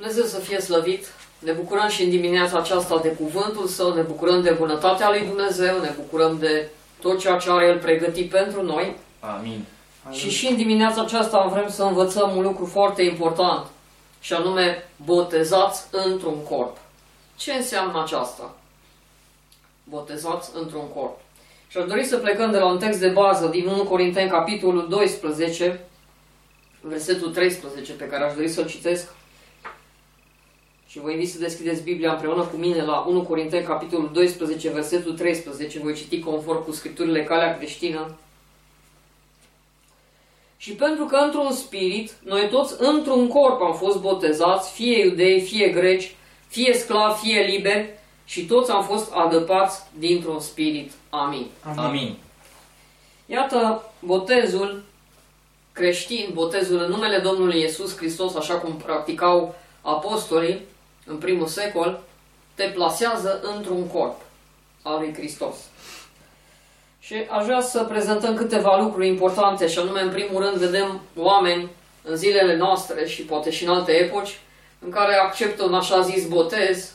Dumnezeu să fie slăvit! Ne bucurăm și în dimineața aceasta de cuvântul Său, ne bucurăm de bunătatea lui Dumnezeu, ne bucurăm de tot ceea ce are El pregătit pentru noi. Amin. Și în dimineața aceasta vrem să învățăm un lucru foarte important, și anume botezați într-un corp. Ce înseamnă aceasta? Botezați într-un corp. Și aș dori să plecăm de la un text de bază din 1 Corinteni, capitolul 12, versetul 13, pe care aș dori să-l citesc. Și vă invit să deschideți Biblia împreună cu mine la 1 Corinteni, capitolul 12, versetul 13. Voi citi conform cu Scripturile Calea Creștină. Și pentru că într-un spirit, noi toți într-un corp am fost botezați, fie iudei, fie greci, fie sclavi, fie liberi, și toți am fost adăpați dintr-un spirit. Amin. Amin. Iată, botezul creștin, botezul în numele Domnului Iisus Hristos, așa cum practicau apostolii în primul secol, te plasează într-un corp al lui Hristos. Și aș vrea să prezentăm câteva lucruri importante, și anume, în primul rând, vedem oameni în zilele noastre și poate și în alte epoci, în care acceptă un așa zis botez,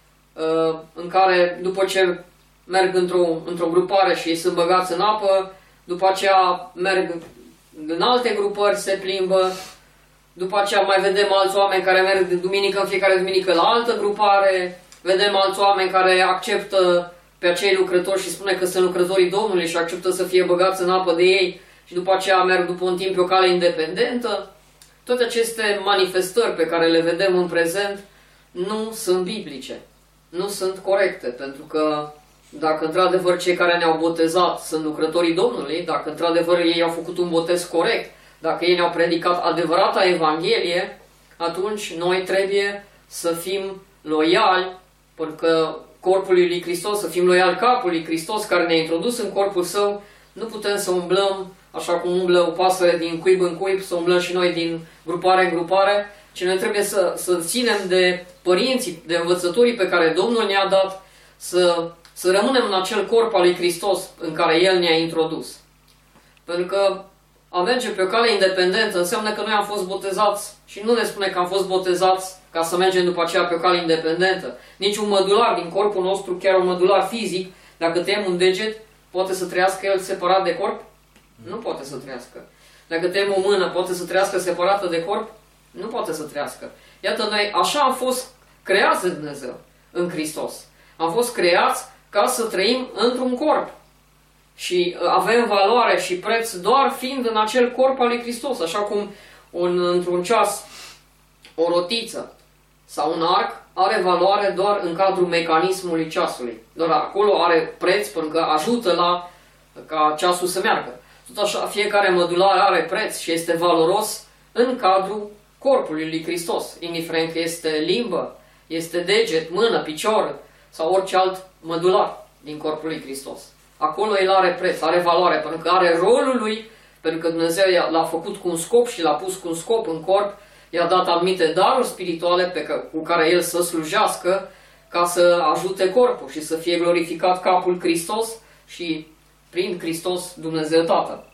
în care după ce merg într-o grupare și ei sunt băgați în apă, după aceea merg în alte grupări, se plimbă, după aceea mai vedem alți oameni care merg de duminică în fiecare duminică la altă grupare, vedem alți oameni care acceptă pe acei lucrători și spune că sunt lucrătorii Domnului și acceptă să fie băgați în apă de ei și după aceea merg după un timp pe o cale independentă. Toate aceste manifestări pe care le vedem în prezent nu sunt biblice, nu sunt corecte, pentru că dacă într-adevăr cei care ne-au botezat sunt lucrătorii Domnului, dacă într-adevăr ei au făcut un botez corect, dacă ei ne-au predicat adevărata Evanghelie, atunci noi trebuie să fim loiali, pentru că corpului lui Hristos, să fim loiali capului Hristos care ne-a introdus în corpul Său. Nu putem să umblăm așa cum umblă o pasăre din cuib în cuib, să umblăm și noi din grupare în grupare, ci noi trebuie să ținem de părinții, de învățătorii pe care Domnul ne-a dat, să rămânem în acel corp al lui Hristos în care El ne-a introdus. Pentru că a merge pe o cale independentă înseamnă că noi am fost botezați și nu ne spune că am fost botezați ca să mergem după aceea pe o cale independentă. Nici un mădular din corpul nostru, chiar un mădular fizic, dacă tăiem un deget, poate să trăiască el separat de corp? Nu poate să trăiască. Dacă tăiem o mână, poate să trăiască separată de corp? Nu poate să trăiască. Iată, noi așa am fost creați de Dumnezeu în Hristos. Am fost creați ca să trăim într-un corp. Și avem valoare și preț doar fiind în acel corp al lui Hristos. Așa cum într-un ceas o rotiță sau un arc are valoare doar în cadrul mecanismului ceasului. Doar acolo are preț pentru că ajută ca ceasul să meargă. Tot așa, fiecare mădular are preț și este valoros în cadrul corpului lui Hristos. Indiferent că este limbă, este deget, mână, picior sau orice alt mădular din corpul lui Hristos. Acolo el are preț, are valoare, pentru că are rolul lui, pentru că Dumnezeu l-a făcut cu un scop și l-a pus cu un scop în corp, i-a dat anumite daruri spirituale cu care el să slujească, ca să ajute corpul și să fie glorificat capul Hristos și prin Hristos Dumnezeu Tatăl.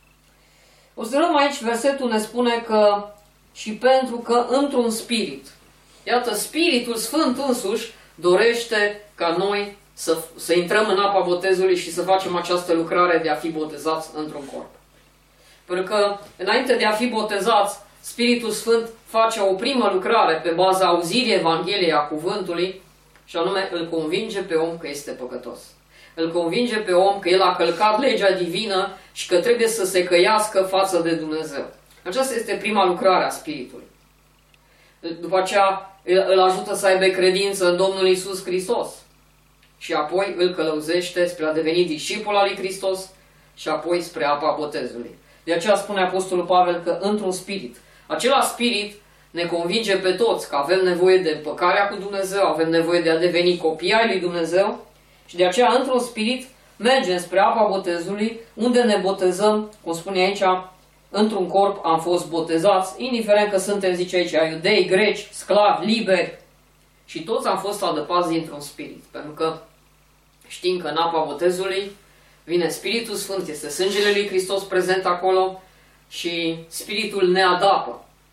O să luăm aici, versetul ne spune că și pentru că într-un spirit. Iată, Spiritul Sfânt însuși dorește ca noi să intrăm în apa botezului și să facem această lucrare de a fi botezați într-un corp. Pentru că înainte de a fi botezați, Spiritul Sfânt face o primă lucrare pe baza auzirii Evangheliei a cuvântului, și anume îl convinge pe om că este păcătos. Îl convinge pe om că el a călcat legea divină și că trebuie să se căiască față de Dumnezeu. Aceasta este prima lucrare a Spiritului. După aceea îl ajută să aibă credință în Domnul Iisus Hristos. Și apoi îl călăuzește spre a deveni discipol al lui Hristos și apoi spre apa botezului. De aceea spune Apostolul Pavel că într-un spirit. Acela spirit ne convinge pe toți că avem nevoie de împăcarea cu Dumnezeu, avem nevoie de a deveni copii ai lui Dumnezeu și de aceea într-un spirit mergem spre apa botezului, unde ne botezăm, cum spune aici, într-un corp am fost botezați, indiferent că suntem, zice aici, iudei, greci, sclavi, liberi, și toți am fost adăpați dintr-un spirit. Pentru că știm că în apa botezului vine Spiritul Sfânt, este sângele lui Hristos prezent acolo și Spiritul ne adapă.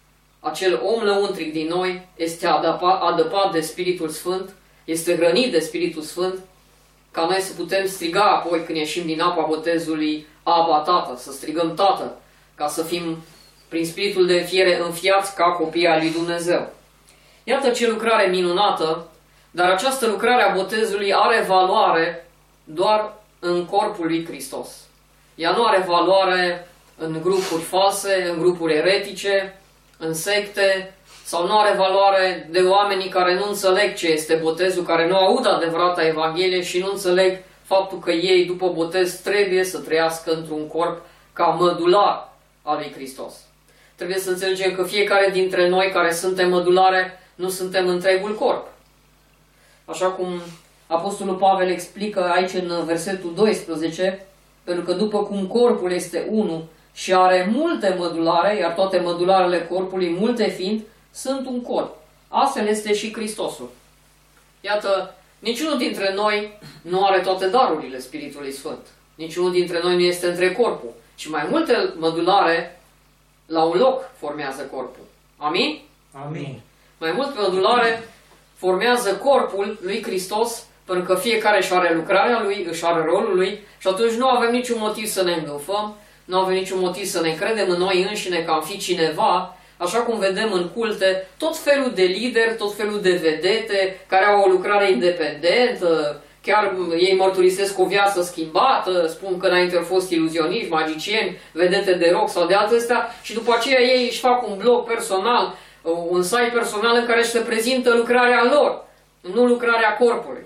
acel om lăuntric din noi este adăpat de Spiritul Sfânt, este hrănit de Spiritul Sfânt, ca noi să putem striga apoi când ieșim din apa botezului, Aba, Tată, să strigăm Tată, ca să fim prin Spiritul de fiere înfiați ca copii ai lui Dumnezeu. Iată ce lucrare minunată, dar această lucrare a botezului are valoare doar în corpul lui Hristos. Ea nu are valoare în grupuri false, în grupuri eretice, în secte, sau nu are valoare de oamenii care nu înțeleg ce este botezul, care nu aud adevărata Evanghelie și nu înțeleg faptul că ei, după botez, trebuie să trăiască într-un corp ca mădular al lui Hristos. Trebuie să înțelegem că fiecare dintre noi care suntem mădulare, nu suntem întregul corp. Așa cum Apostolul Pavel explică aici în versetul 12, pentru că după cum corpul este unul și are multe mădulare, iar toate mădularele corpului, multe fiind, sunt un corp. Astfel este și Hristosul. Iată, niciunul dintre noi nu are toate darurile Spiritului Sfânt. Niciunul dintre noi nu este între corpul. Și mai multe mădulare la un loc formează corpul. Amin? Amin. Mai multe mădulare formează corpul lui Hristos, pentru că fiecare își are lucrarea lui, își are rolul lui și atunci nu avem niciun motiv să ne îngânfăm, nu avem niciun motiv să ne credem în noi înșine că am fi cineva, așa cum vedem în culte, tot felul de lideri, tot felul de vedete care au o lucrare independentă, chiar ei mărturisesc o viață schimbată, spun că înainte au fost iluzioniști, magicieni, vedete de rock sau de altestea și după aceea ei își fac un blog personal, un site personal în care își se prezintă lucrarea lor, nu lucrarea corpului.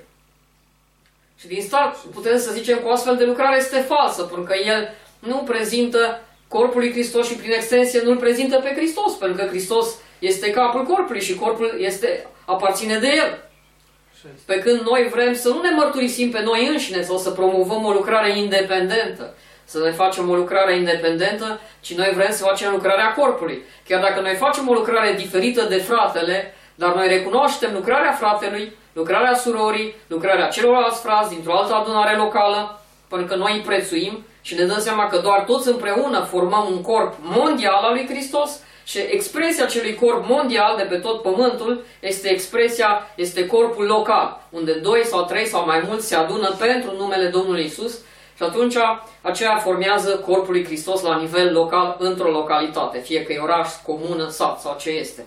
Și din start putem să zicem că o astfel de lucrare este falsă, pentru că el nu prezintă corpul lui Hristos și prin extensie nu-L prezintă pe Hristos, pentru că Hristos este capul corpului și corpul aparține de El. Pe când noi vrem să nu ne mărturisim pe noi înșine sau să promovăm o lucrare independentă, să ne facem o lucrare independentă, ci noi vrem să facem lucrarea corpului. Chiar dacă noi facem o lucrare diferită de fratele, dar noi recunoaștem lucrarea fratelui, lucrarea surorii, lucrarea celorlalți frați dintr-o altă adunare locală, pentru că noi îi prețuim și ne dăm seama că doar toți împreună formăm un corp mondial al lui Hristos și expresia acelui corp mondial de pe tot pământul este corpul local, unde 2 sau 3 sau mai mulți se adună pentru numele Domnului Isus și atunci aceea formează corpul lui Hristos la nivel local într-o localitate, fie că e oraș, comună, sat sau ce este.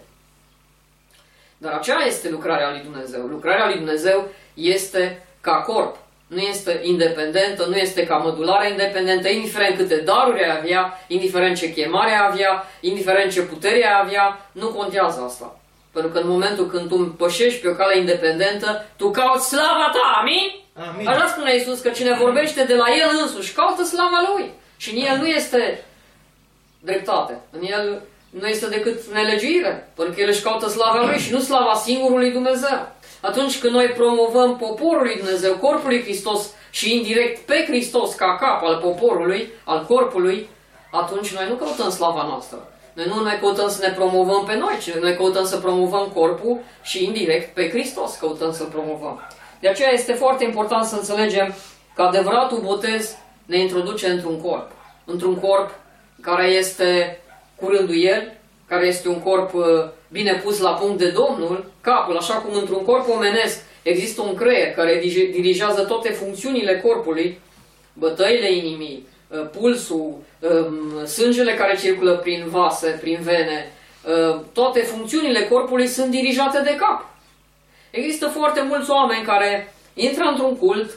Dar aceea este lucrarea lui Dumnezeu. Lucrarea lui Dumnezeu este ca corp. Nu este independentă, nu este ca mădulare independentă, indiferent câte daruri ai avea, indiferent ce chemare ai avea, indiferent ce putere ai avea, nu contează asta. Pentru că în momentul când tu pășești pe o cale independentă, tu cauți slava ta, amin? Amin. Așa spune Iisus, că cine vorbește de la El însuși, caută slava Lui. Și în El nu este dreptate, în El nu este decât nelegiuire, pentru că El își caută slava Lui și nu slava singurului Dumnezeu. Atunci când noi promovăm poporul lui Dumnezeu, corpul lui Hristos și indirect pe Hristos ca cap al poporului, al corpului, atunci noi nu căutăm slava noastră. Noi nu ne căutăm să ne promovăm pe noi, ci noi căutăm să promovăm corpul și indirect pe Hristos căutăm să-L promovăm. De aceea este foarte important să înțelegem că adevăratul botez ne introduce într-un corp. Într-un corp care este cu rânduieli, care este un corp bine pus la punct de Domnul, capul, așa cum într-un corp omenesc există un creier care dirigează toate funcțiunile corpului, bătăile inimii, pulsul, sângele care circulă prin vase, prin vene, toate funcțiunile corpului sunt dirijate de cap. Există foarte mulți oameni care intră într-un cult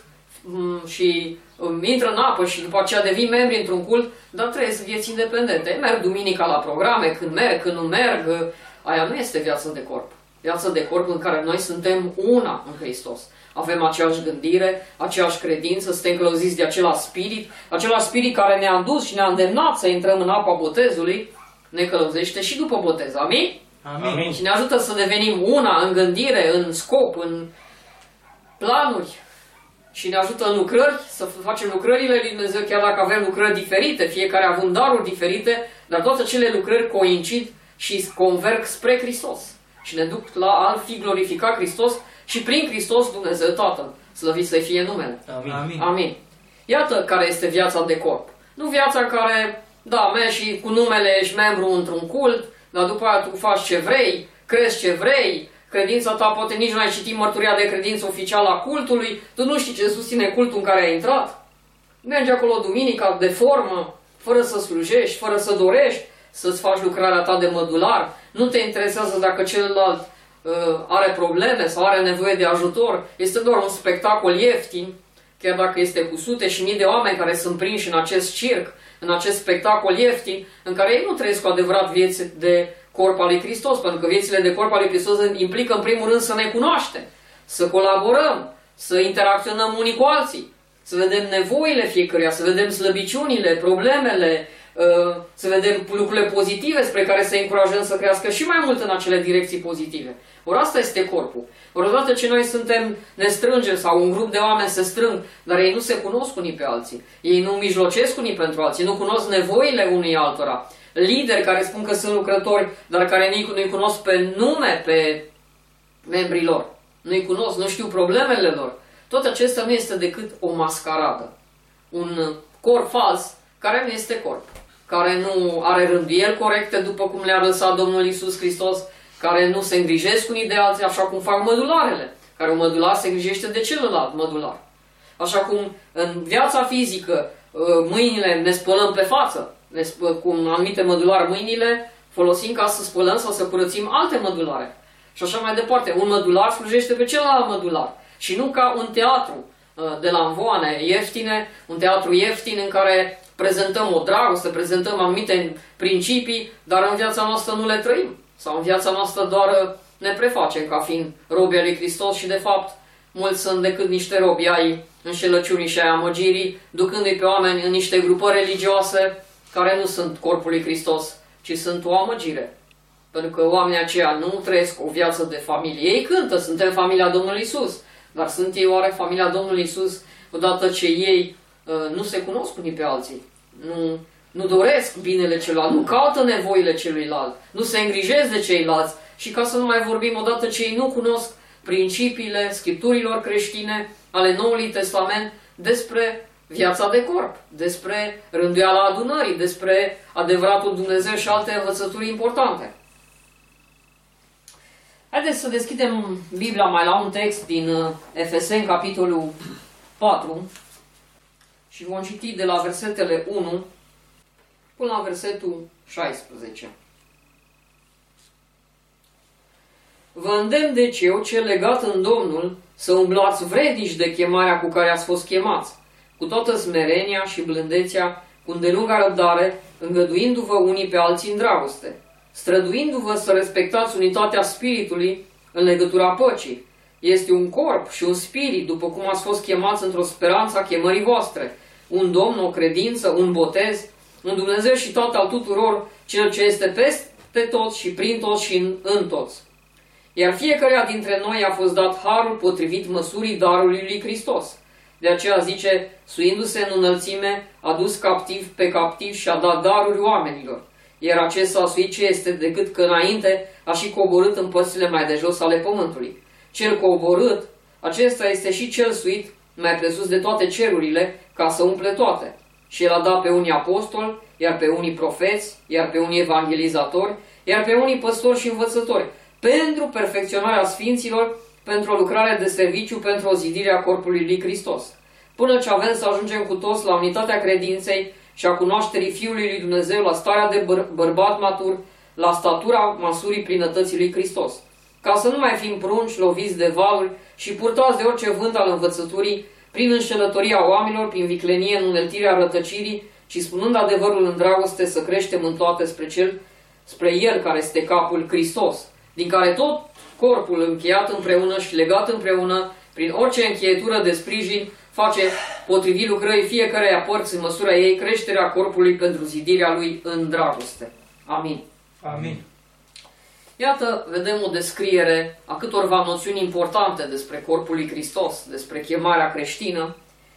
și intră în apă și după aceea devin membri într-un cult, dar trăiesc vieți independente. Merg duminica la programe, când merg, când nu merg. Aia nu este viață de corp. Viață de corp în care noi suntem una în Hristos. Avem aceeași gândire, aceeași credință, suntem călăuziți de același spirit care ne-a dus și ne-a îndemnat să intrăm în apa botezului, ne călăuzește și după botez. Amin? Amin. Și ne ajută să devenim una în gândire, în scop, în planuri. Și ne ajută în lucrări, să facem lucrările lui Dumnezeu, chiar dacă avem lucrări diferite, fiecare având daruri diferite, dar toate acele lucrări coincid și converg spre Hristos. Și ne duc la a fi glorificat Hristos și prin Hristos Dumnezeu Tatăl. Slăvit să fie numele. Amin. Amin. Iată care este viața de corp. Nu viața care, da, mergi și cu numele ești membru într-un cult, dar după aia tu faci ce vrei, crezi ce vrei, credința ta poate nici nu ai citit mărturia de credință oficială a cultului, tu nu știi ce susține cultul în care ai intrat. Mergi acolo duminica de formă, fără să slujești, fără să dorești să-ți faci lucrarea ta de mădular. Nu te interesează dacă celălalt are probleme sau are nevoie de ajutor. Este doar un spectacol ieftin, chiar dacă este cu sute și mii de oameni care sunt prinși în acest circ, în acest spectacol ieftin, în care ei nu trăiesc cu adevărat vieți de corp al lui Hristos, pentru că viețile de corp al lui Hristos implică în primul rând să ne cunoaștem, să colaborăm, să interacționăm unii cu alții, să vedem nevoile fiecăruia, să vedem slăbiciunile, problemele, să vedem lucrurile pozitive spre care să încurajăm să crească și mai mult în acele direcții pozitive. Ori asta este corpul. Ori odată ce noi ne strângem sau un grup de oameni se strâng, dar ei nu se cunosc unii pe alții, ei nu mijlocesc unii pentru alții, nu cunosc nevoile unui altora, lideri care spun că sunt lucrători, dar care nu-i cunosc pe nume pe membrii lor, nu-i cunosc, nu știu problemele lor. Tot acesta nu este decât o mascaradă. Un corp fals care nu este corp, care nu are rânduieli corecte după cum le-a lăsat Domnul Iisus Hristos, care nu se îngrijesc unii de alții așa cum fac mădularele, care un mădular se îngrijește de celălalt mădular. Așa cum în viața fizică mâinile ne spălăm pe față, cum anumite mădulare mâinile folosim ca să spălăm sau să curățim alte mădulare. Și așa mai departe. Un mădular slujește pe celălalt mădular. Și nu ca un teatru de la învoane ieftine, un teatru ieftin în care prezentăm o dragoste, prezentăm anumite principii, dar în viața noastră nu le trăim. Sau în viața noastră doar ne prefacem ca fiind robii lui Hristos și de fapt mulți sunt decât niște robi ai înșelăciunii și ai amăgirii, ducându-i pe oameni în niște grupări religioase care nu sunt corpul lui Hristos, ci sunt o amăgire. Pentru că oamenii aceia nu trăiesc o viață de familie. Ei cântă, suntem familia Domnului Iisus, dar sunt ei oare familia Domnului Iisus odată ce ei nu se cunosc unii pe alții, nu doresc binele celuilalt, nu caută nevoile celuilalt, nu se îngrijesc de ceilalți și ca să nu mai vorbim odată ce ei nu cunosc principiile scripturilor creștine ale Noului Testament despre viața de corp, despre rânduiala adunării, despre adevăratul Dumnezeu și alte învățături importante. Haideți să deschidem Biblia mai la un text din Efeseni, capitolul 4 și vom citi de la versetele 1 până la versetul 16. Vă îndemn deci eu, cel legat în Domnul, să umblați vrednici de chemarea cu care ați fost chemați, cu toată smerenia și blândețea, cu îndelunga răbdare, îngăduindu-vă unii pe alții în dragoste, străduindu-vă să respectați unitatea Spiritului în legătura păcii. Este un corp și un spirit, după cum ați fost chemați într-o speranță a chemării voastre, un Domn, o credință, un botez, un Dumnezeu și Tată al tuturor, Cel ce este peste toți și prin toți și în toți. Iar fiecăruia dintre noi a fost dat harul potrivit măsurii darului lui Hristos. De aceea zice, suindu-se în înălțime, a dus captiv pe captiv și a dat daruri oamenilor. Iar acesta a suit ce este decât că înainte a și coborât în părțile mai de jos ale pământului. Cel coborât, acesta este și cel suit mai presus de toate cerurile, ca să umple toate. Și el a dat pe unii apostoli, iar pe unii profeți, iar pe unii evangelizatori, iar pe unii păstori și învățători, pentru perfecționarea sfinților, pentru o lucrare de serviciu, pentru o zidire a corpului lui Hristos, până ce avem să ajungem cu toți la unitatea credinței și a cunoașterii Fiului lui Dumnezeu, la starea de bărbat matur, la statura măsurii plinătății lui Hristos, ca să nu mai fim prunci, loviți de valuri și purtați de orice vânt al învățăturii, prin înșelătoria oamenilor, prin viclenie în uneltirea rătăcirii, ci spunând adevărul în dragoste, să creștem în toate spre El care este capul Hristos, din care tot corpul încheiat împreună și legat împreună, prin orice încheietură de sprijin, face potrivit lucrării fiecăreia părți în măsura ei creșterea corpului pentru zidirea lui în dragoste. Amin. Amin. Iată, vedem o descriere a câtorva noțiuni importante despre corpul lui Hristos, despre chemarea creștină.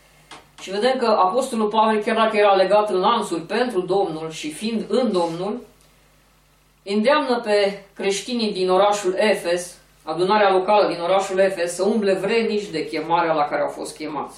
Și vedem că Apostolul Pavel, chiar dacă era legat în lanțuri pentru Domnul și fiind în Domnul, îndeamnă pe creștinii din orașul Efes, adunarea locală din orașul Efes, să umble vrednici de chemarea la care au fost chemați.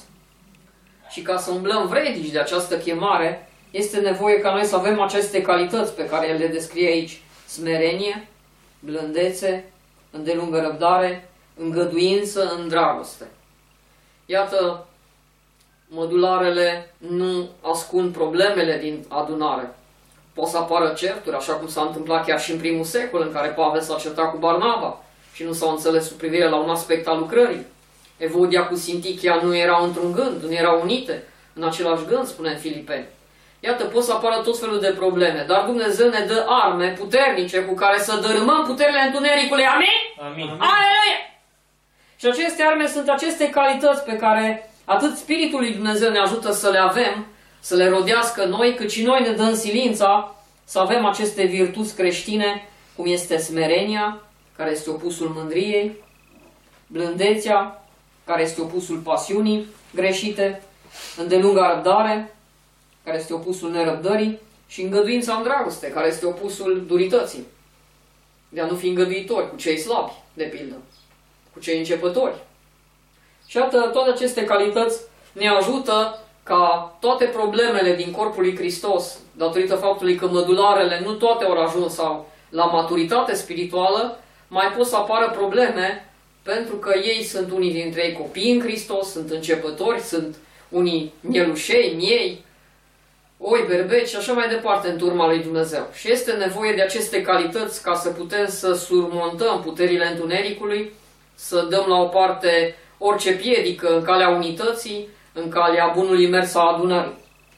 Și ca să umblăm vrednici de această chemare, este nevoie ca noi să avem aceste calități pe care el le descrie aici. smerenie, blândețe, îndelungă răbdare, îngăduință în dragoste. Iată, mădularele nu ascund problemele din adunare. Pot să apară certuri, așa cum s-a întâmplat chiar și în primul secol, în care Pavel s-a certat cu Barnaba și nu s-au înțeles cu privire la un aspect al lucrării. Evodia cu Sintichia nu erau într-un gând, nu erau unite în același gând, spune în Filipeni. Iată, pot să apară tot felul de probleme, dar Dumnezeu ne dă arme puternice cu care să dărâmăm puterile întunericului. Amin? Amin. Aleluia! Și aceste arme sunt aceste calități pe care atât Spiritul lui Dumnezeu ne ajută să le avem, să le rodească noi, cât și noi ne dăm silința să avem aceste virtuți creștine, cum este smerenia, care este opusul mândriei, blândețea, care este opusul pasiunii greșite, îndelunga răbdare, care este opusul nerăbdării, și îngăduința în dragoste, care este opusul durității. De a nu fi îngăduitori cu cei slabi, de pildă, cu cei începători. Și iată, toate aceste calități ne ajută ca toate problemele din corpul lui Hristos, datorită faptului că mădularele nu toate au ajuns sau la maturitate spirituală, mai pot să apară probleme pentru că ei sunt unii dintre ei copii în Hristos, sunt începători, sunt unii mielușei, miei, oi, berbeci și așa mai departe în turma lui Dumnezeu. Și este nevoie de aceste calități ca să putem să surmontăm puterile întunericului, să dăm la o parte orice piedică în calea unității, în calea bunului mers a adunării.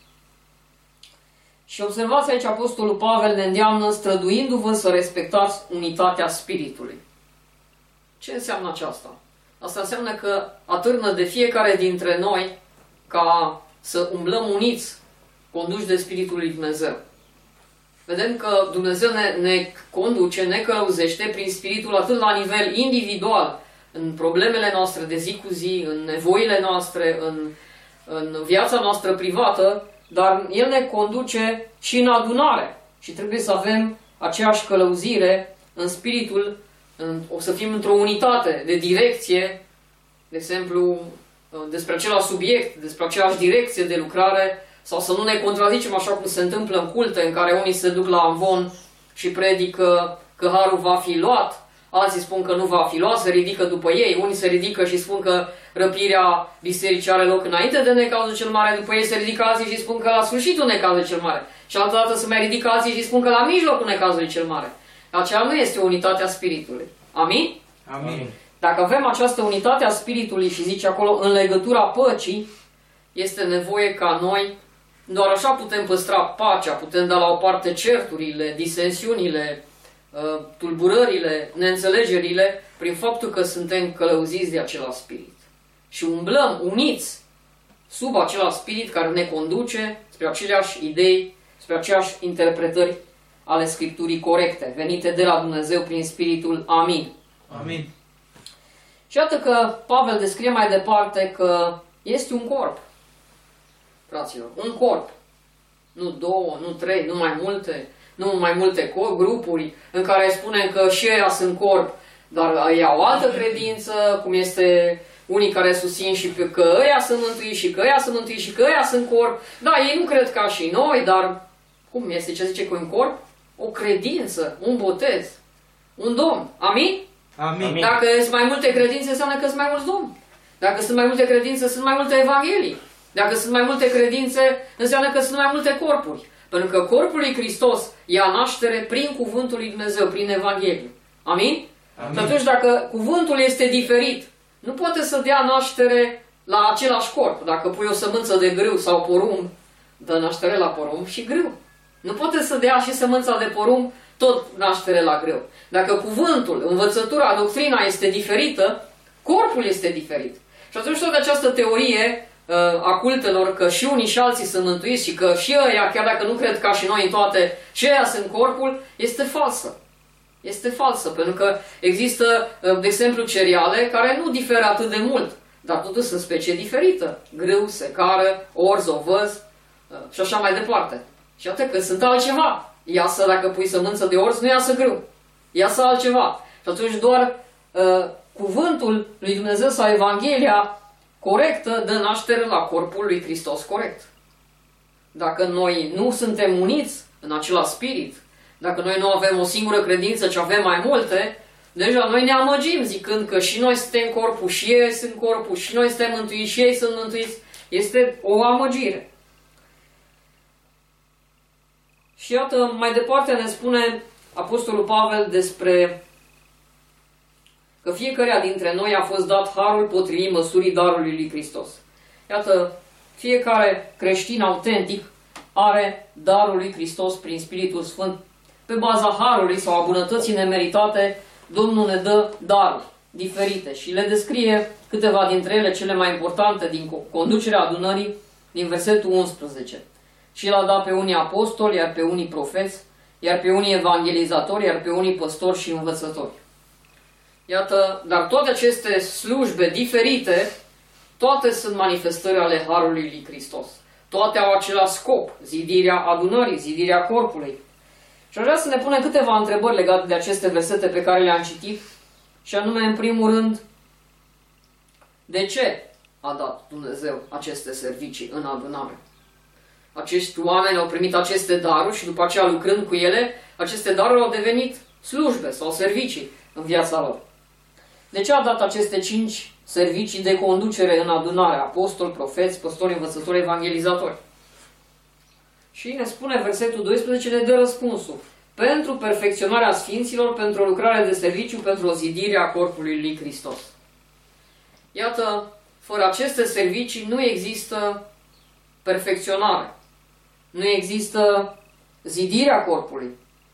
Și observați aici, Apostolul Pavel ne îndeamnă, străduindu-vă să respectați unitatea Spiritului. Ce înseamnă aceasta? Asta înseamnă că atârnă de fiecare dintre noi ca să umblăm uniți, conduși de Spiritul lui Dumnezeu. Vedem că Dumnezeu ne conduce, ne călăuzește prin Spiritul atât la nivel individual, în problemele noastre de zi cu zi, în nevoile noastre, în viața noastră privată, dar El ne conduce și în adunare. Și trebuie să avem aceeași călăuzire în Spiritul, o să fim într-o unitate de direcție, de exemplu, despre același subiect, despre aceeași direcție de lucrare, sau să nu ne contrazicem așa cum se întâmplă în culte, în care unii se duc la amvon și predică că harul va fi luat, alții spun că nu va fi luat, se ridică după ei, unii se ridică și spun că răpirea bisericii are loc înainte de necazul cel mare, după ei se ridică alții și spun că la sfârșitul necazului cel mare. Și altă dată se mai ridică alții și spun că la mijlocul necazului cel mare. Aceea nu este unitatea Spiritului. Amin? Amin. Dacă avem această unitate a Spiritului și zice acolo în legătura păcii, este nevoie ca noi, doar așa putem păstra pacea, putem da la o parte certurile, disensiunile, tulburările, neînțelegerile, prin faptul că suntem călăuziți de același Spirit. Și umblăm uniți sub același Spirit care ne conduce spre aceleași idei, spre aceleași interpretări ale Scripturii corecte, venite de la Dumnezeu prin Spiritul. Amin. Amin. Și iată că Pavel descrie mai departe că este un corp. Fraților, un corp. Nu două, nu trei, nu mai multe grupuri în care spunem că și ăia sunt corp, dar ei au altă credință, cum este unii care susțin și că ăia sunt mântuiți și că ăia sunt mântuiți și că ăia sunt corp. Da, ei nu cred ca și noi, dar cum este ce zice că un corp? O credință, un botez, un domn. Amin? Amin. Dacă sunt mai multe credințe, înseamnă că sunt mai mulți domni. Dacă sunt mai multe credințe, sunt mai multe evanghelii. Dacă sunt mai multe credințe, înseamnă că sunt mai multe corpuri. Pentru că corpul lui Hristos ia naștere prin cuvântul lui Dumnezeu, prin Evanghelie. Amin? Amin. Și atunci dacă cuvântul este diferit, nu poate să dea naștere la același corp. Dacă pui o sămânță de grâu sau porumb, dă naștere la porumb și grâu. Nu poate să dea și sămânța de porumb tot naștere la grâu. Dacă cuvântul, învățătura, doctrina este diferită, corpul este diferit. Și atunci toată această teorie a cultelor că și unii și alții sunt mântuiți și că și ăia, chiar dacă nu cred ca și noi în toate, și ăia sunt corpul, este falsă. Este falsă, pentru că există, de exemplu, cereale care nu diferă atât de mult, dar totuși sunt specie diferită. Grâu, secară, orz, ovăz și așa mai departe. Și atât că sunt altceva. Iasă, dacă pui sămânță de orz, nu iasă grâu. Iasă altceva. Și atunci doar cuvântul lui Dumnezeu sau Evanghelia corectă dă naștere la corpul lui Hristos corect. Dacă noi nu suntem uniți în același spirit, Dacă noi nu avem o singură credință, ci avem mai multe, deja noi ne amăgim zicând că și noi suntem corpul, și ei sunt corpul, și noi suntem mântuiți, și ei sunt mântuiți. Este o amăgire. Și iată, mai departe ne spune Apostolul Pavel despre că fiecăruia dintre noi a fost dat harul potrivit măsurii darului lui Hristos. Iată, fiecare creștin autentic are darul lui Hristos prin Spiritul Sfânt. Pe baza harului sau a bunătății nemeritate, Domnul ne dă daruri diferite și le descrie câteva dintre ele, cele mai importante din conducerea adunării, din versetul 11. Și El a dat pe unii apostoli, iar pe unii profeți, iar pe unii evangelizatori, iar pe unii păstori și învățători. Iată, dar toate aceste slujbe diferite, toate sunt manifestări ale harului lui Hristos. Toate au același scop, zidirea adunării, zidirea corpului. Și aș vrea să ne punem câteva întrebări legate de aceste versete pe care le-am citit, și anume, în primul rând, de ce a dat Dumnezeu aceste servicii în adunare? Acești oameni au primit aceste daruri și după aceea, lucrând cu ele, aceste daruri au devenit slujbe sau servicii în viața lor. De ce a dat aceste 5 servicii de conducere în adunare? Apostoli, profeți, păstori, învățători, evangelizatori. Și ne spune versetul 12, ne dă răspunsul. Pentru perfecționarea sfinților, pentru o lucrare de serviciu, pentru o zidire a corpului lui Hristos. Iată, fără aceste servicii nu există perfecționare. Nu există zidirea corpului.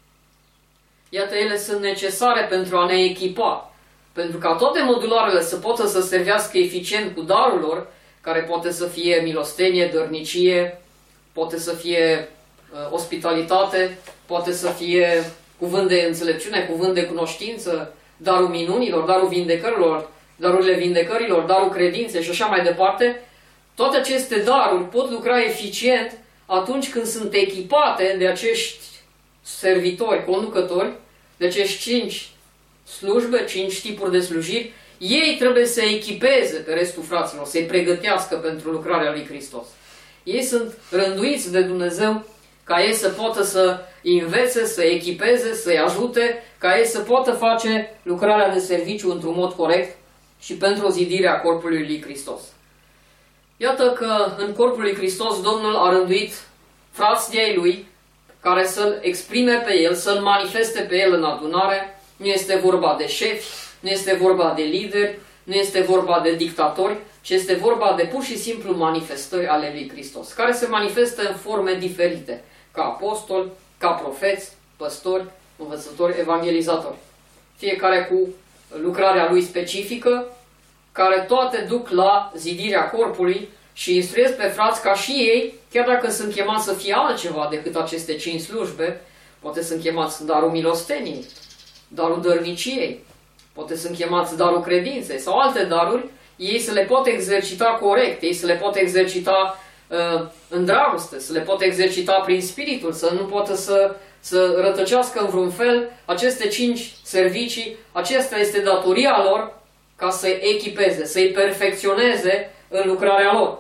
Iată, ele sunt necesare pentru a ne echipa. Pentru ca toate modularele să poată să servească eficient cu darul lor, care poate să fie milostenie, dărnicie, poate să fie ospitalitate, poate să fie cuvânt de înțelepciune, cuvânt de cunoștință, darul minunilor, darul vindecărilor, darurile vindecărilor, darul credinței și așa mai departe. Toate aceste daruri pot lucra eficient atunci când sunt echipate de acești servitori, conducători, de acești 5 slujbe, 5 tipuri de slujiri. Ei trebuie să echipeze pe restul fraților, să-i pregătească pentru lucrarea lui Hristos. Ei sunt rânduiți de Dumnezeu ca ei să poată să învețe, să echipeze, să-i ajute, ca ei să poată face lucrarea de serviciu într-un mod corect și pentru o zidire a corpului lui Hristos. Iată că în corpul lui Hristos Domnul a rânduit frați de ai lui care să-L exprime pe El, să-L manifeste pe El în adunare. Nu este vorba de șefi, nu este vorba de lideri, nu este vorba de dictatori, ci este vorba de pur și simplu manifestări ale lui Hristos, care se manifestă în forme diferite, ca apostoli, ca profeți, păstori, învățători, evangelizatori. Fiecare cu lucrarea lui specifică, care toate duc la zidirea corpului și instruiesc pe frați ca și ei, chiar dacă sunt chemați să fie altceva decât aceste 5 slujbe, poate sunt chemați darul milosteniei, darul dărniciei, poate sunt chemați darul credinței sau alte daruri, ei să le pot exercita corect, ei să le pot exercita în dragoste, să le pot exercita prin spiritul, să nu poată să rătăcească în vreun fel aceste 5 servicii. Aceasta este datoria lor ca să-i echipeze, să-i perfecționeze în lucrarea lor.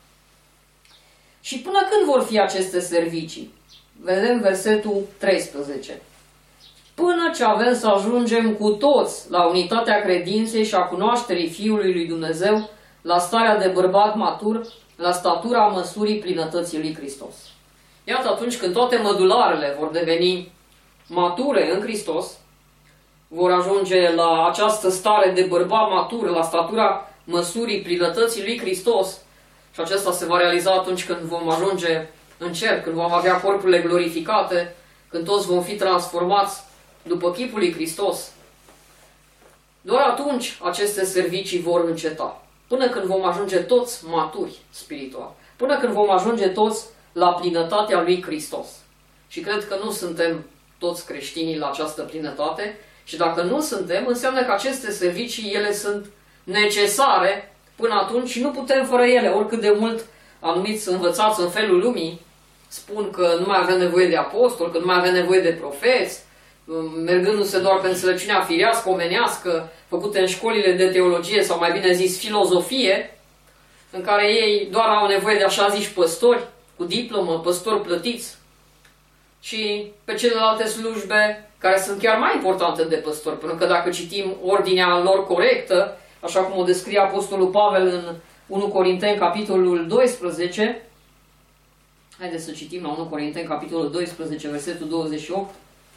Și până când vor fi aceste servicii? Vedem versetul 13. Până ce avem să ajungem cu toți la unitatea credinței și a cunoașterii Fiului lui Dumnezeu, la starea de bărbat matur, la statura măsurii plinătății lui Hristos. Iată, atunci când toate mădularele vor deveni mature în Hristos, vor ajunge la această stare de bărbat matur, la statura măsurii plinătății lui Hristos, și acesta se va realiza atunci când vom ajunge în cer, când vom avea corpurile glorificate, când toți vom fi transformați după chipul lui Hristos. Doar atunci aceste servicii vor înceta. Până când vom ajunge toți maturi spiritual. Până când vom ajunge toți la plinătatea lui Hristos. Și cred că nu suntem toți creștinii la această plinătate. Și dacă nu suntem, înseamnă că aceste servicii, ele sunt necesare până atunci și nu putem fără ele. Oricât de mult anumiți învățați în felul lumii spun că nu mai avem nevoie de apostoli, că nu mai avem nevoie de profeți, mergându-se doar pe înțelepciunea firească, omenească, făcute în școlile de teologie sau mai bine zis filozofie, în care ei doar au nevoie de așa ziși păstori cu diplomă, păstori plătiți, și pe celelalte slujbe care sunt chiar mai importante de păstori. Pentru că dacă citim ordinea lor corectă, așa cum o descrie Apostolul Pavel în 1 Corinteni, capitolul 12, haideți să citim la 1 Corinteni, capitolul 12, versetul 28.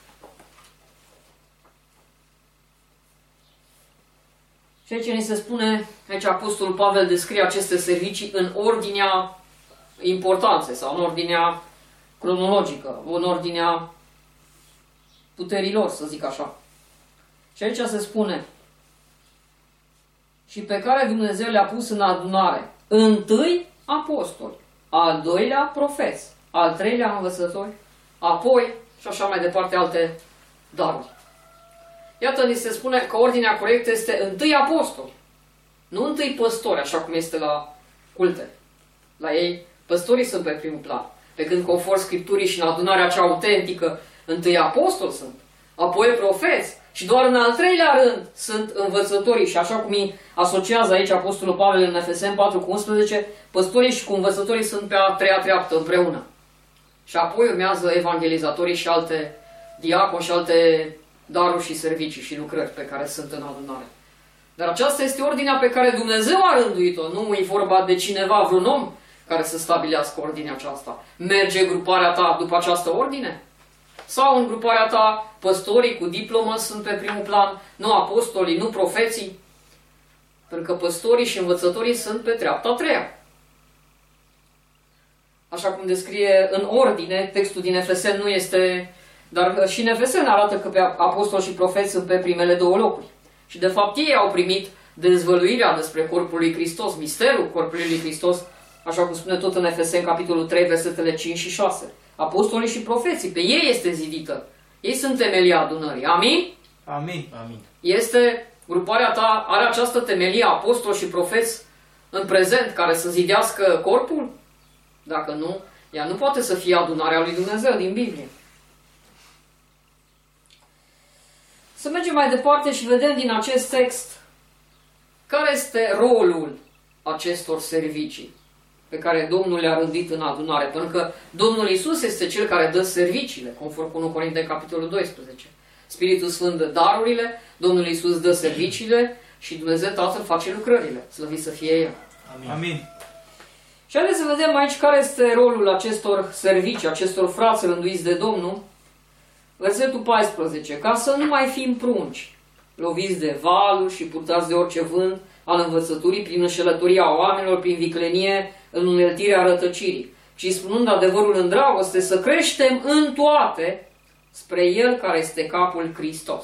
Și aici ni se spune, aici Apostolul Pavel descrie aceste servicii în ordinea importanței sau în ordinea cronologică, în ordinea puterilor, să zic așa. Și aici se spune, și pe care Dumnezeu le-a pus în adunare, întâi apostoli, al doilea profeți, al treilea învățători, apoi și așa mai departe alte daruri. Iată, ni se spune că ordinea corectă este întâi apostoli, nu întâi păstori, așa cum este la culte. La ei, păstorii sunt pe primul plan. Pe când, conform Scripturii și în adunarea cea autentică, întâi apostoli sunt, apoi profeți și doar în al treilea rând sunt învățătorii. Și așa cum îi asociază aici Apostolul Pavel în Efeseni 4:11, păstorii și cu învățătorii sunt pe a treia treaptă împreună. Și apoi urmează evangelizatorii și alte diaconi și alte daruri și servicii și lucrări pe care sunt în adunare. Dar aceasta este ordinea pe care Dumnezeu a rânduit-o. Nu e vorba de cineva, vreun om, care să stabilească ordinea aceasta. Merge gruparea ta după această ordine? Sau în gruparea ta păstorii cu diplomă sunt pe primul plan, nu apostolii, nu profeții? Pentru că păstorii și învățătorii sunt pe treapta a treia. Așa cum descrie în ordine, textul din Efeseni nu este... Dar și în Efeseni arată că pe apostoli și profeți sunt pe primele două locuri. Și de fapt ei au primit dezvăluirea despre corpul lui Hristos, misterul corpului lui Hristos, așa cum spune tot în Efeseni, capitolul 3, versetele 5 și 6. Apostolii și profeții, pe ei este zidită. Ei sunt temelia adunării. Amin? Amin. Amin. Este, gruparea ta are această temelie, apostoli și profeți în prezent, care să zidească corpul? Dacă nu, ea nu poate să fie adunarea lui Dumnezeu din Biblie. Să mergem mai departe și vedem din acest text care este rolul acestor servicii pe care Domnul le-a rândit în adunare. Pentru că Domnul Iisus este Cel care dă serviciile, conform cu 1 Corinteni, capitolul 12. Spiritul Sfânt dă darurile, Domnul Iisus dă serviciile și Dumnezeu Tatăl face lucrările. Slăvit să fie El. Amin. Amin. Și haideți să vedem aici care este rolul acestor servicii, acestor frați rânduiți de Domnul. Versetul 14. Ca să nu mai fim prunci, loviți de valuri și purtați de orice vânt al învățăturii prin înșelătoria oamenilor, prin viclenie, în uneltirea rătăcirii, ci spunând adevărul în dragoste, să creștem în toate spre El care este capul Hristos.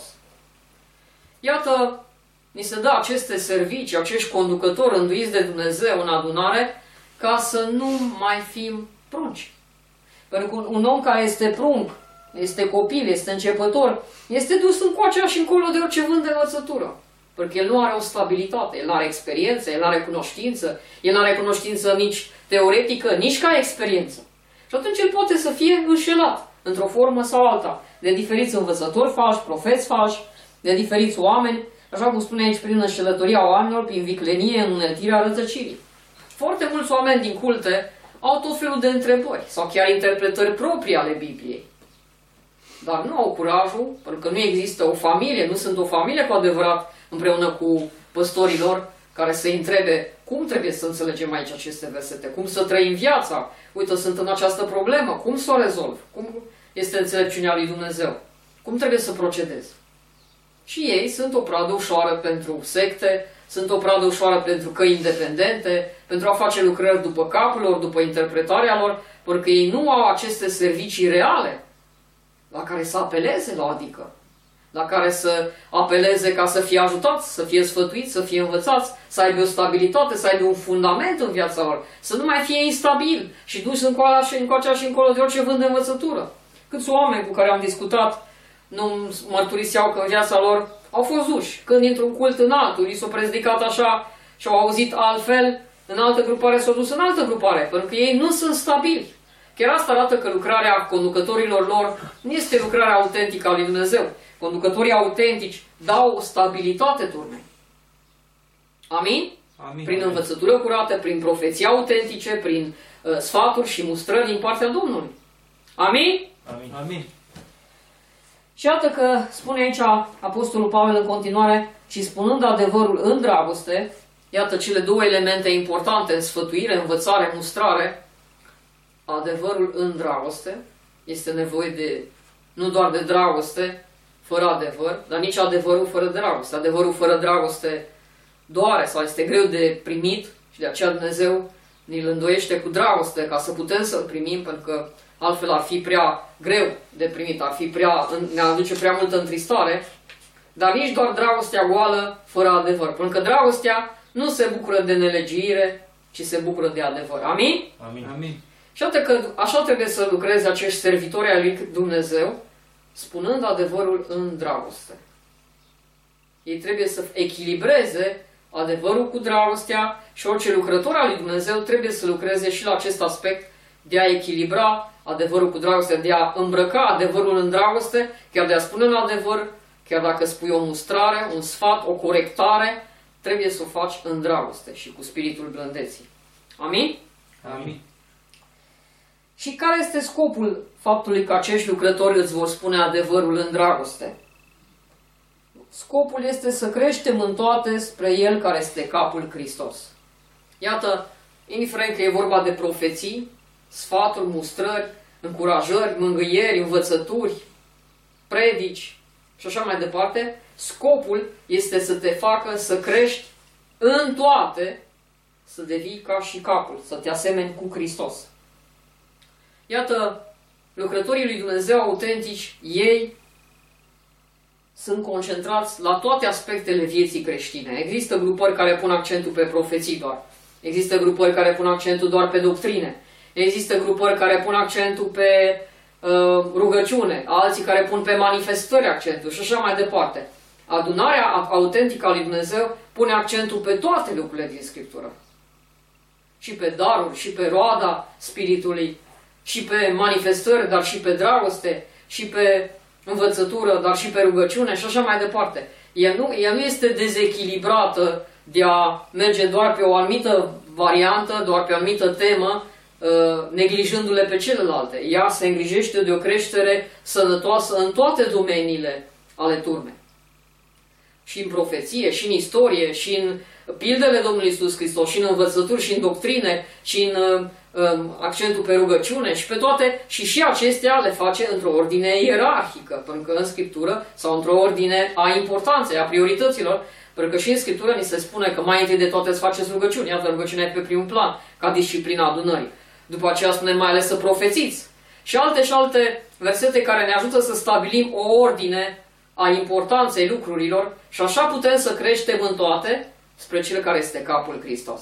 Iată, ni se dă aceste servicii, acești conducători rânduiți de Dumnezeu în adunare, ca să nu mai fim prunci. Pentru că un om care este prunc, este copil, este începător, este dus încoace și încolo de orice vânt de învățătură. Pentru că el nu are o stabilitate, el nu are experiență, el nu are cunoștință, el nu are cunoștință nici teoretică, nici ca experiență. Și atunci el poate să fie înșelat, într-o formă sau alta, de diferiți învățători falși, profeți falși, de diferiți oameni, așa cum spune aici, prin înșelătoria oamenilor, prin viclenie, în uneltirea rătăcirii. Foarte mulți oameni din culte au tot felul de întrebări sau chiar interpretări proprii ale Bibliei. Dar nu au curajul, pentru că nu există o familie, nu sunt o familie cu adevărat împreună cu păstorii lor care să-i întrebe cum trebuie să înțelegem aici aceste versete, cum să trăim viața. Uite, sunt în această problemă, cum să o rezolv? Cum este înțelepciunea lui Dumnezeu? Cum trebuie să procedez? Și ei sunt o pradă ușoară pentru secte, sunt o pradă ușoară pentru căi independente, pentru a face lucrări după capul lor, după interpretarea lor, pentru că ei nu au aceste servicii reale la care să apeleze la adică, la care să apeleze ca să fie ajutați, să fie sfătuiți, să fie învățați, să aibă o stabilitate, să aibă un fundament în viața lor, să nu mai fie instabil și dus încoace și încolo de orice vânt de învățătură. Câți oameni cu care am discutat nu mărturiseau că în viața lor au fost duși. Când dintr-un cult în altul, li s-au predicat așa și au auzit altfel, în altă grupare s-au dus în altă grupare, pentru că ei nu sunt stabili. Chiar asta arată că lucrarea conducătorilor lor nu este lucrarea autentică a lui Dumnezeu. Conducătorii autentici dau o stabilitate turmei. Amin? Amin. Prin învățătură curată, prin profeții autentice, prin sfaturi și mustrări din partea Domnului. Amin? Amin. Amin. Și iată că spune aici Apostolul Pavel în continuare, și spunând adevărul în dragoste, iată cele două elemente importante în sfătuire, învățare, mustrare, adevărul în dragoste, este nevoie de, nu doar de dragoste, fără adevăr, dar nici adevărul fără dragoste. Adevărul fără dragoste doare sau este greu de primit și de aceea Dumnezeu ne-l îndoiește cu dragoste ca să putem să-l primim, pentru că altfel ar fi prea greu de primit, ne aduce prea multă întristare, dar nici doar dragostea goală fără adevăr, pentru că dragostea nu se bucură de nelegiuire, ci se bucură de adevăr. Amin? Amin. Amin. Și atât că așa trebuie să lucreze acești servitori ai lui Dumnezeu, spunând adevărul în dragoste. Ei trebuie să echilibreze adevărul cu dragostea și orice lucrător al lui Dumnezeu trebuie să lucreze și la acest aspect de a echilibra adevărul cu dragostea, de a îmbrăca adevărul în dragoste, chiar de a spune un adevăr, chiar dacă spui o mustrare, un sfat, o corectare, trebuie să o faci în dragoste și cu spiritul blândeții. Amin? Amin. Și care este scopul faptului că acești lucrători îți vor spune adevărul în dragoste? Scopul este să creștem în toate spre El care este capul Hristos. Iată, indiferent că e vorba de profeții, sfaturi, mustrări, încurajări, mângâieri, învățături, predici și așa mai departe, scopul este să te facă să crești în toate, să devii ca și capul, să te asemeni cu Hristos. Iată, lucrătorii lui Dumnezeu autentici, ei sunt concentrați la toate aspectele vieții creștine. Există grupări care pun accentul pe profeții doar. Există grupări care pun accentul doar pe doctrine. Există grupări care pun accentul pe rugăciune. Alții care pun pe manifestări accentul și așa mai departe. Adunarea autentică a lui Dumnezeu pune accentul pe toate lucrurile din Scriptură. Și pe daruri, și pe roada Spiritului, și pe manifestări, dar și pe dragoste, și pe învățătură, dar și pe rugăciune și așa mai departe. Ea nu este dezechilibrată de a merge doar pe o anumită variantă, doar pe o anumită temă, neglijându-le pe celelalte. Ea se îngrijește de o creștere sănătoasă în toate domeniile ale turmei. Și în profeție, și în istorie, și în pildele Domnului Iisus Hristos, și în învățături, și în doctrine, și în accentul pe rugăciune, și pe toate, și acestea le face într-o ordine ierarhică, pentru că în Scriptură, sau într-o ordine a importanței, a priorităților, pentru că și în Scriptură ni se spune că mai întâi de toate să faceți rugăciuni, iată rugăciunea e pe primul plan, ca disciplina adunării. După aceea spune mai ales să profețiți. Și alte versete care ne ajută să stabilim o ordine a importanței lucrurilor și așa putem să creștem în toate spre Cel care este capul Hristos.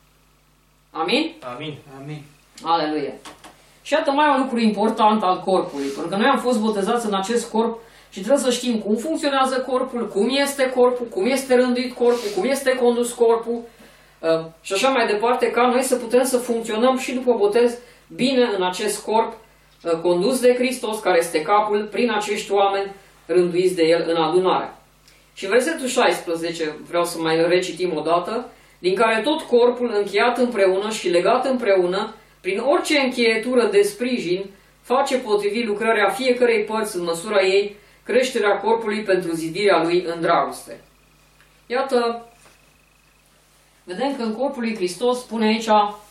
Amin? Amin. Amin. Aleluia. Și iată mai un lucru important al corpului, pentru că noi am fost botezați în acest corp și trebuie să știm cum funcționează corpul, cum este corpul, cum este rânduit corpul, cum este condus corpul și așa mai departe, ca noi să putem să funcționăm și după botez bine în acest corp condus de Hristos, care este capul, prin acești oameni rânduiți de El în adunare. Și versetul 16, vreau să mai recitim o dată, din care tot corpul încheiat împreună și legat împreună, prin orice încheietură de sprijin, face potrivit lucrarea fiecărei părți în măsura ei, creșterea corpului pentru zidirea lui în dragoste. Iată, vedem că în corpul lui Hristos, spune aici,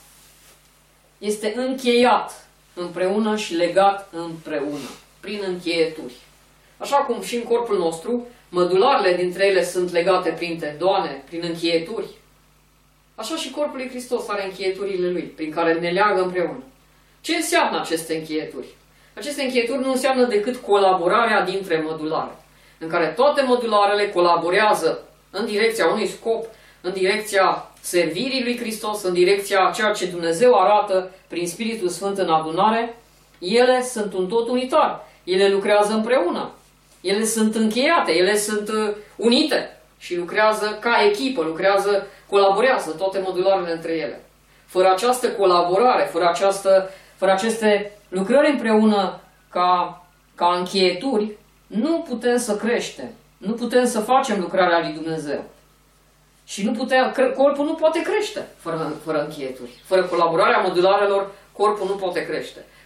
este încheiat împreună și legat împreună, prin încheieturi. Așa cum și în corpul nostru, mădularele dintre ele sunt legate prin tendoane, prin încheieturi. Așa și corpul lui Hristos are încheieturile lui, prin care ne leagă împreună. Ce înseamnă aceste încheieturi? Aceste încheieturi nu înseamnă decât colaborarea dintre mădulare, în care toate mădularele colaborează în direcția unui scop, în direcția servirii lui Hristos, în direcția ceea ce Dumnezeu arată prin Spiritul Sfânt în adunare. Ele sunt un tot unitar, ele lucrează împreună, ele sunt încheiate, ele sunt unite și lucrează ca echipă, colaborează toate modularele între ele. Fără această colaborare, fără aceste lucrări împreună ca încheieturi, nu putem să creștem, nu putem să facem lucrarea lui Dumnezeu. Și corpul nu poate crește fără încheieturi. Fără colaborarea modularelor, corpul nu poate crește.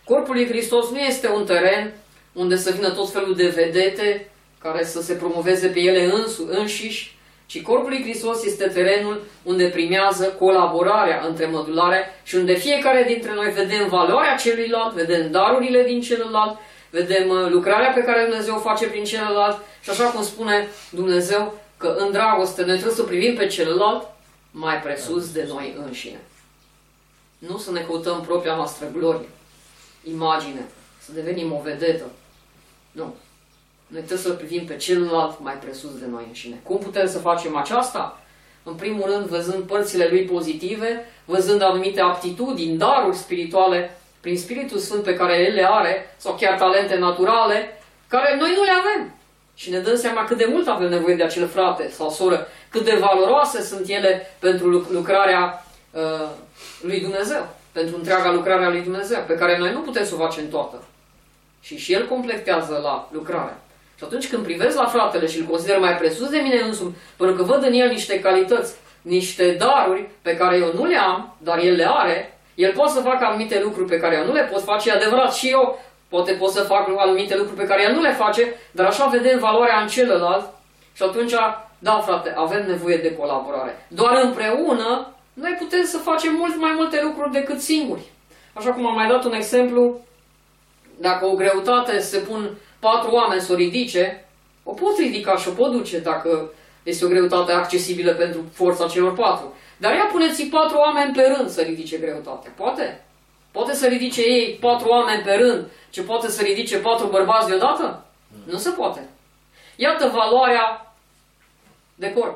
Corpul lui Hristos nu este un teren unde să vină tot felul de vedete care să se promoveze pe ele înșiși, ci corpul lui Hristos este terenul unde primează colaborarea între mădulare și unde fiecare dintre noi vedem valoarea celuilalt, vedem darurile din celălalt, vedem lucrarea pe care Dumnezeu o face prin celălalt și așa cum spune Dumnezeu că în dragoste noi trebuie să privim pe celălalt mai presus de noi înșine. Nu să ne căutăm propria noastră glorie, imagine, să devenim o vedetă. Nu. Noi trebuie să privim pe celălalt mai presus de noi înșine. Cum putem să facem aceasta? În primul rând, văzând părțile lui pozitive, văzând anumite aptitudini, daruri spirituale, prin Spiritul Sfânt pe care El le are, sau chiar talente naturale, care noi nu le avem. Și ne dăm seama cât de mult avem nevoie de acel frate sau soră, cât de valoroase sunt ele pentru lucrarea lui Dumnezeu, pentru întreaga lucrare a lui Dumnezeu, pe care noi nu putem să o facem toată. Și El completează la lucrare. Și atunci când privesc la fratele și îl consider mai presus de mine însumi, pentru că văd în el niște calități, niște daruri pe care eu nu le am, dar el le are, el poate să facă anumite lucruri pe care eu nu le pot face, e adevărat, și eu poate pot să fac anumite lucruri pe care el nu le face, dar așa vedem valoarea în celălalt și atunci, da frate, avem nevoie de colaborare. Doar împreună noi putem să facem mult mai multe lucruri decât singuri. Așa cum am mai dat un exemplu, dacă o greutate se pun 4 oameni să o ridice, o pot ridica și o pot duce dacă este o greutate accesibilă pentru forța celor 4. Dar ia puneți 4 oameni pe rând să ridice greutatea. Poate? Poate să ridice ei 4 oameni pe rând, ce poate să ridice 4 bărbați deodată? Nu se poate. Iată valoarea de corp.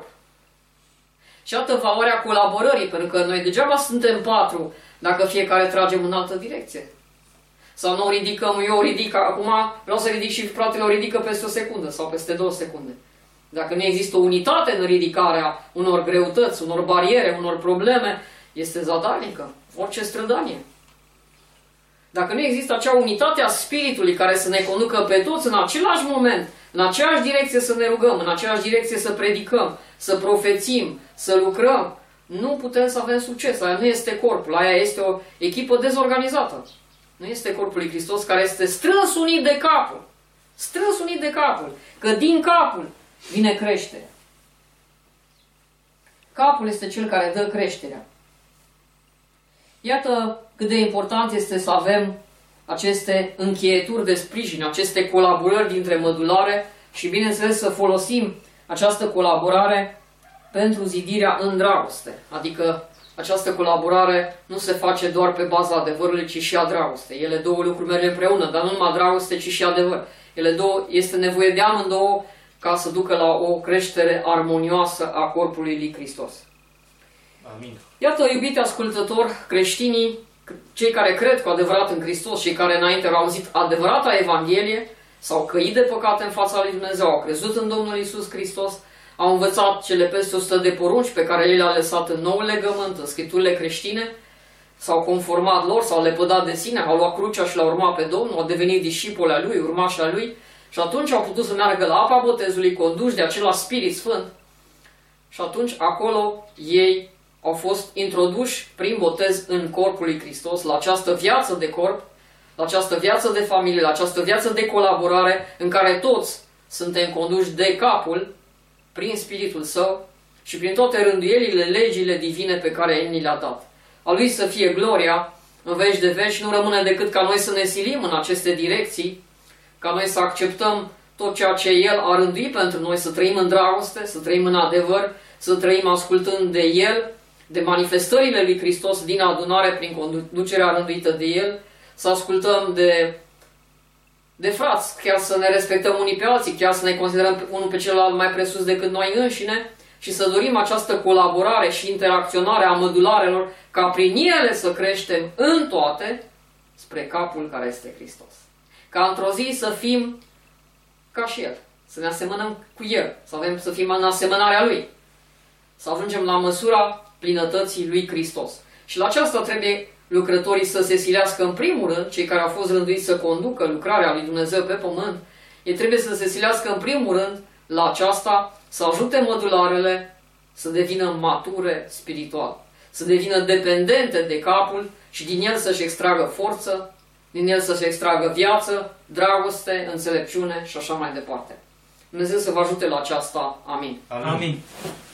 Și iată valoarea colaborării, pentru că noi degeaba suntem 4 dacă fiecare tragem în altă direcție. Sau nu o ridicăm, eu o ridic acum, vreau să ridic și fratele o ridică peste o secundă sau peste 2 secunde. Dacă nu există o unitate în ridicarea unor greutăți, unor bariere, unor probleme, este zadarnică, orice strădanie. Dacă nu există acea unitate a Spiritului care să ne conducă pe toți în același moment, în aceeași direcție să ne rugăm, în aceeași direcție să predicăm, să profețim, să lucrăm, nu putem să avem succes. Aia nu este corpul, aia este o echipă dezorganizată. Nu este corpul lui Hristos care este strâns unit de capul. Strâns unit de capul. Că din capul vine creșterea. Capul este cel care dă creșterea. Iată cât de important este să avem aceste încheieturi de sprijin, aceste colaborări dintre mădulare și, bineînțeles, să folosim această colaborare pentru zidirea în dragoste. Adică această colaborare nu se face doar pe baza adevărului, ci și a dragostei. Ele două lucruri merg împreună, dar nu numai dragoste, ci și adevăr. Ele două, este nevoie de amândouă ca să ducă la o creștere armonioasă a corpului lui Hristos. Amin. Iată, iubite ascultători, creștinii, cei care cred cu adevărat în Hristos, cei care înainte au auzit adevărata Evanghelie, s-au căit de păcate în fața lui Dumnezeu, au crezut în Domnul Iisus Hristos, au învățat cele peste 100 de porunci pe care El le-a lăsat în Noul Legământ, în Scripturile creștine, s-au conformat lor, s-au lepădat de sine, au luat crucea și l-au urmat pe Domnul, au devenit discipoli ai Lui, urmași ai Lui și atunci au putut să meargă la apa botezului, conduși de acela Spirit Sfânt și atunci acolo ei au fost introduși prin botez în corpul lui Hristos, la această viață de corp, la această viață de familie, la această viață de colaborare în care toți suntem conduși de capul prin Spiritul Său și prin toate rânduielile, legile divine pe care El ni le-a dat. A Lui să fie gloria în veci de veci, nu rămâne decât ca noi să ne silim în aceste direcții, ca noi să acceptăm tot ceea ce El a rânduit pentru noi, să trăim în dragoste, să trăim în adevăr, să trăim ascultând de El, de manifestările lui Hristos din adunare prin conducerea rânduită de El, să ascultăm de frați, chiar să ne respectăm unii pe alții, chiar să ne considerăm unul pe celălalt mai presus decât noi înșine și să dorim această colaborare și interacționare a mădularelor ca prin ele să creștem în toate spre capul care este Hristos. Ca într-o zi să fim ca și El, să ne asemănăm cu El, să fim în asemănarea Lui, să ajungem la măsura plinătății lui Hristos. Și la aceasta trebuie lucrătorii să se silească în primul rând, cei care au fost rânduiți să conducă lucrarea lui Dumnezeu pe pământ, ei trebuie să se silească în primul rând la aceasta, să ajute mădularele să devină mature spiritual, să devină dependente de capul și din el să-și extragă forță, din el să se extragă viață, dragoste, înțelepciune și așa mai departe. Dumnezeu să vă ajute la aceasta. Amin. Amin. Amin.